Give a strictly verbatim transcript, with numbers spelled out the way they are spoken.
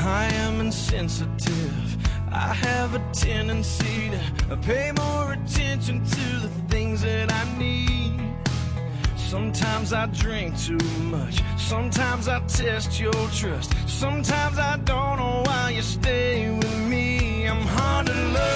I am insensitive. I have a tendency to pay more attention to the things that I need. Sometimes I drink too much. Sometimes I test your trust. Sometimes I don't know why you stay with me. I'm hard to love.